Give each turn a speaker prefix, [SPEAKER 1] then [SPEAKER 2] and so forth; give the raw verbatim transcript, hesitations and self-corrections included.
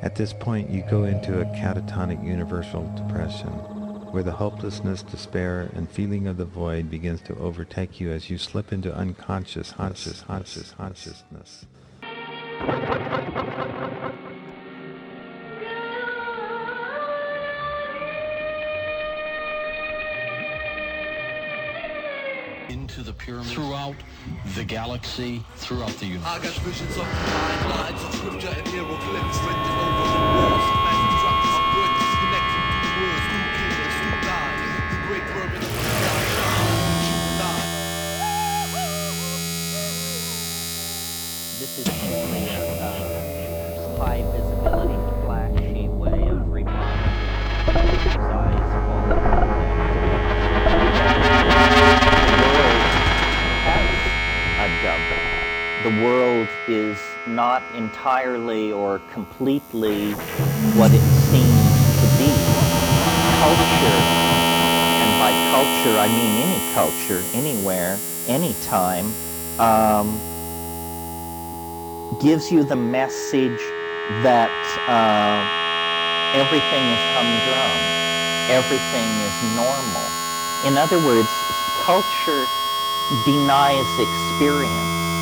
[SPEAKER 1] At this point, you go into a catatonic universal depression, where the hopelessness, despair, and feeling of the void begins to overtake you as you slip into unconscious, conscious, conscious, consciousness.
[SPEAKER 2] Into the pyramid, throughout the galaxy, throughout the universe.
[SPEAKER 3] I got visions of divine lines of scripture and hieroglyphs written over the walls. Massive structures of bricks connected through words, through kingdoms, through lies. The great pyramid of the sky shines.
[SPEAKER 4] This is simply a uh, high visibility, flashy way of reminding size The world is not entirely or completely what it seems to be. Culture, and by culture I mean any culture, anywhere, anytime, um, gives you the message that uh, everything is humdrum, everything is normal. In other words, culture denies experience.